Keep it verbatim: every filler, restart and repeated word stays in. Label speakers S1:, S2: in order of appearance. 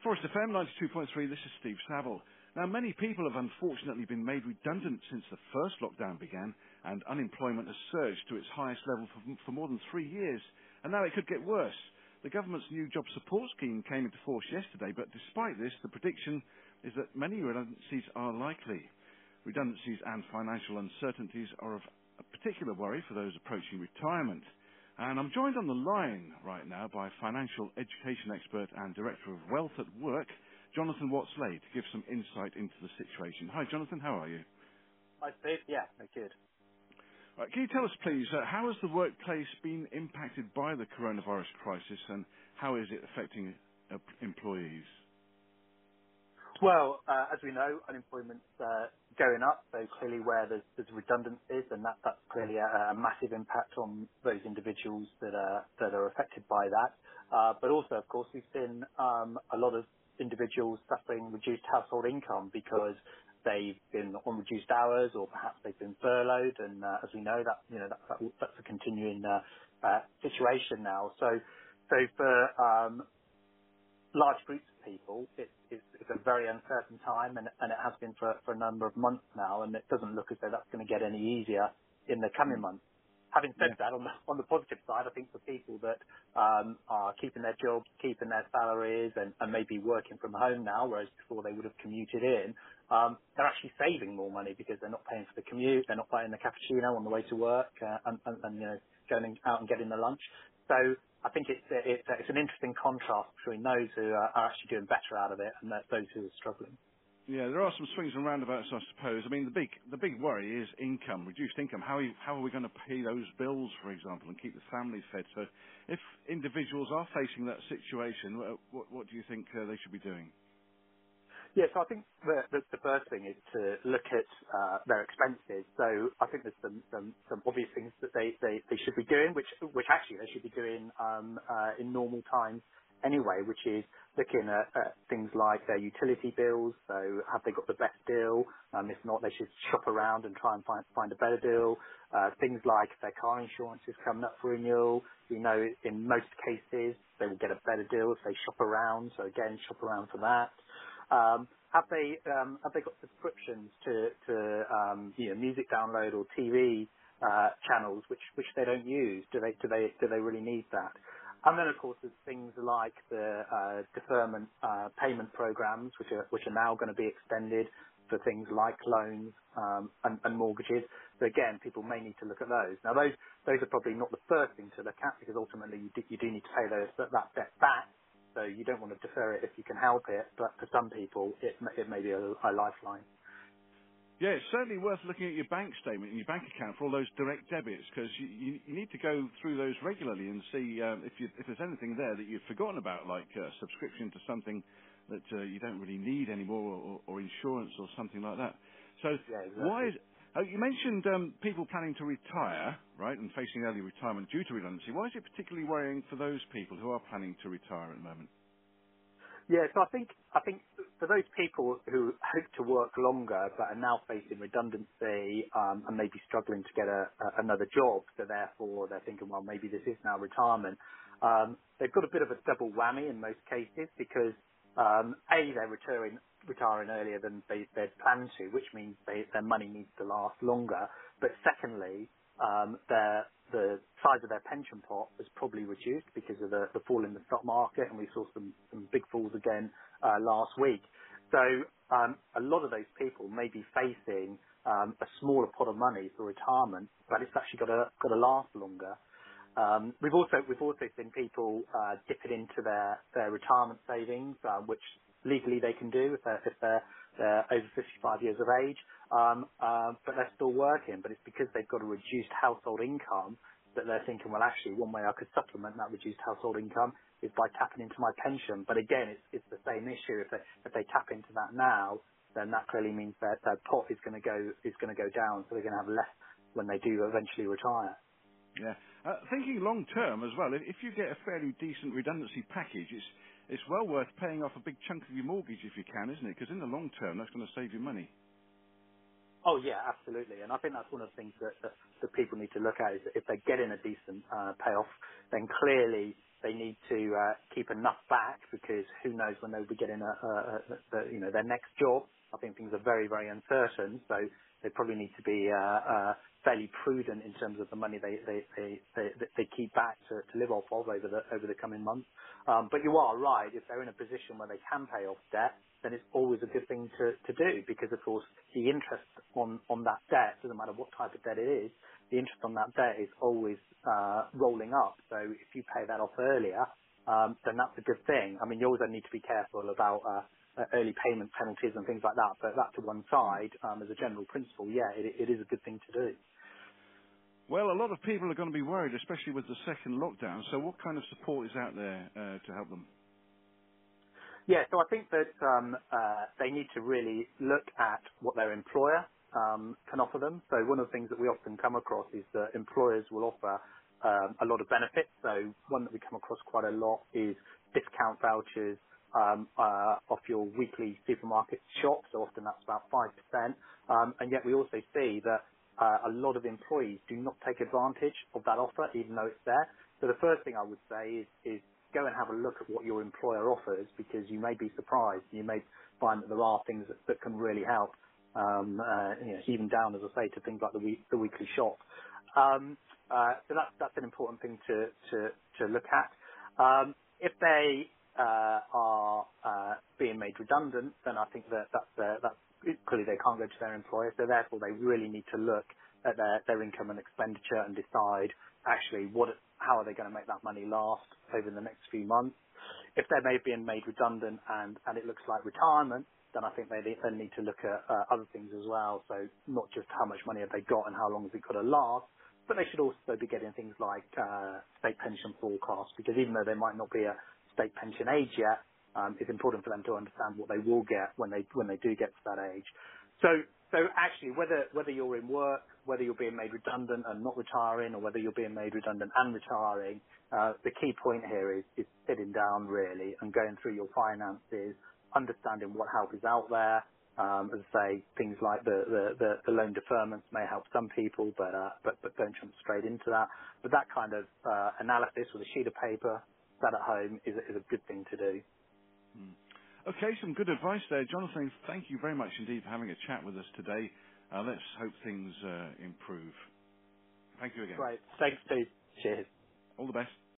S1: Forest F M ninety-two point three, this is Steve Saville. Now, many people have unfortunately been made redundant since the first lockdown began, and unemployment has surged to its highest level for, for more than three years. And now it could get worse. The government's new job support scheme came into force yesterday, but despite this, the prediction is that many redundancies are likely. Redundancies and financial uncertainties are of a particular worry for those approaching retirement. And I'm joined on the line right now by financial education expert and director of Wealth at Work, Jonathan Watts-Lade, to give some insight into the situation. Hi, Jonathan. How are you?
S2: Hi, Steve. Yeah, no, good.
S1: Right, can you tell us, please, uh, how has the workplace been impacted by the coronavirus crisis, and how is it affecting uh, employees?
S2: Well, uh, as we know, unemployment's uh, going up, so clearly where there's, there's redundancies, and that, that's clearly a, a massive impact on those individuals that are that are affected by that. Uh, but also, of course, we've seen um, a lot of individuals suffering reduced household income because they've been on reduced hours, or perhaps they've been furloughed, and uh, as we know, that you know that, that, that's a continuing uh, uh, situation now. So, so for um, large groups of people, it, it's, it's a very uncertain time, and, and it has been for, for a number of months now, and it doesn't look as though that's going to get any easier in the coming
S1: Mm.
S2: months. Having said
S1: Yeah.
S2: that, on the, on the positive side, I think for people that um, are keeping their jobs, keeping their salaries, and, and maybe working from home now, whereas before they would have commuted in, um, they're actually saving more money because they're not paying for the commute, they're not buying the cappuccino on the way to work, uh, and, and, and you know going out and getting the lunch. So I think it's it's, it's an interesting contrast between those who are, are actually doing better out of it and those who are struggling.
S1: Yeah, there are some swings and roundabouts, I suppose. I mean, the big the big worry is income, reduced income. How are, you, how are we going to pay those bills, for example, and keep the family fed? So, if individuals are facing that situation, wha- what, what do you think uh, they should be doing?
S2: Yeah, so I think the, the, the first thing is to look at uh, their expenses. So I think there's some, some, some obvious things that they, they, they should be doing, which which actually they should be doing um, uh, in normal times anyway, which is looking at, at things like their utility bills. So have they got the best deal? Um, if not, they should shop around and try and find, find a better deal. Uh, things like if their car insurance is coming up for renewal, we know in most cases they will get a better deal if they shop around. So again, shop around for that. Um, have they um, have they got subscriptions to to um, you know music download or T V uh, channels which which they don't use? Do they do they do they really need that? And then of course there's things like the uh, deferment uh, payment programs which are which are now going to be extended for things like loans um, and, and mortgages. So again, people may need to look at those. Now those those are probably not the first thing to look at because ultimately you do, you do need to pay those that, that debt back. So you don't want to defer it if you can help it, but for some people, it, m- it may be a, a lifeline.
S1: Yeah, it's certainly worth looking at your bank statement and your bank account for all those direct debits, because you, you, you need to go through those regularly and see um, if, you, if there's anything there that you've forgotten about, like uh, subscription to something that uh, you don't really need anymore, or, or insurance or something like that. So
S2: Yeah,
S1: why
S2: exactly.
S1: is... Oh, you mentioned um, people planning to retire, right, and facing early retirement due to redundancy. Why is it particularly worrying for those people who are planning to retire at the moment?
S2: Yeah, so I think I think for those people who hope to work longer but are now facing redundancy um, and maybe struggling to get a, a, another job, so therefore they're thinking, well, maybe this is now retirement. Um, they've got a bit of a double whammy in most cases because um, a they're retiring retiring earlier than they, they'd planned to, which means they, their money needs to last longer. But secondly, um, their the size of their pension pot was probably reduced because of the, the fall in the stock market, and we saw some, some big falls again uh, last week. So um, a lot of those people may be facing um, a smaller pot of money for retirement, but it's actually got to got to last longer. Um, we've also we've also seen people uh, dipping into their, their retirement savings, uh, which legally they can do if they're, if they're, they're over fifty-five years of age, um, uh, but they're still working. But it's because they've got a reduced household income that they're thinking, well, actually, one way I could supplement that reduced household income is by tapping into my pension. But again, it's it's the same issue. If they if they tap into that now, then that clearly means that their pot is going to go is going to go down, so they're going to have less when they do eventually retire.
S1: Yeah. Uh, thinking long term as well, if, if you get a fairly decent redundancy package, it's it's well worth paying off a big chunk of your mortgage if you can, isn't it? Because in the long term, that's going to save you money.
S2: Oh yeah, absolutely. And I think that's one of the things that, that, that people need to look at is that if they're getting a decent uh, payoff, then clearly they need to uh, keep enough back because who knows when they'll be getting a, a, a, a you know their next job. I think things are very very uncertain, so they probably need to be uh, uh, fairly prudent in terms of the money they they they, they, they keep back to, to live off of over the over the coming months. Um, but you are right. If they're in a position where they can pay off debt, then it's always a good thing to, to do because, of course, the interest on, on that debt, doesn't matter what type of debt it is, the interest on that debt is always uh, rolling up. So if you pay that off earlier, um, then that's a good thing. I mean, you also need to be careful about uh, uh, early payment penalties and things like that, but that to one
S1: Mm.
S2: side, um, as a general principle, yeah, it, it is a good thing to do.
S1: Well, a lot of people are going to be worried, especially with the second lockdown. So what kind of support is out there uh, to help them?
S2: Yeah, so I think that um, uh, they need to really look at what their employer um, can offer them. So one of the things that we often come across is that employers will offer um, a lot of benefits. So one that we come across quite a lot is discount vouchers um, uh, off your weekly supermarket shop. So often that's about five percent. Um, and yet we also see that uh, a lot of employees do not take advantage of that offer, even though it's there. So the first thing I would say is, is go and have a look at what your employer offers because you may be surprised. You may find that there are things that, that can really help, um, uh, you know, even down, as I say, to things like the, week, the weekly shop. Um, uh, so that's, that's an important thing to, to, to look at. Um, if they uh, are uh, being made redundant, then I think that that's, uh, that's clearly they can't go to their employer, so therefore they really need to look at their, their income and expenditure and decide actually what, how are they going to make that money last over the next few months. If they're maybe being made redundant and, and it looks like retirement, then I think they then need to look at uh, other things as well. So not just how much money have they got and how long is it going to last, but they should also be getting things like uh, state pension forecast because even though they might not be a state pension age yet, um, it's important for them to understand what they will get when they when they do get to that age. So so actually, whether whether you're in work, whether you're being made redundant and not retiring, or whether you're being made redundant and retiring, uh, the key point here is, is sitting down really and going through your finances, understanding what help is out there. Um, as I say, things like the, the, the, the loan deferments may help some people, but, uh, but, but don't jump straight into that. But that kind of, uh, analysis with a sheet of paper sat at home is, a- is a good thing to do.
S1: Mm. Okay, some good advice there. Jonathan, thank you very much indeed for having a chat with us today. Uh, let's hope things uh, improve. Thank you again.
S2: Great. Thanks, Steve. Cheers.
S1: All the best.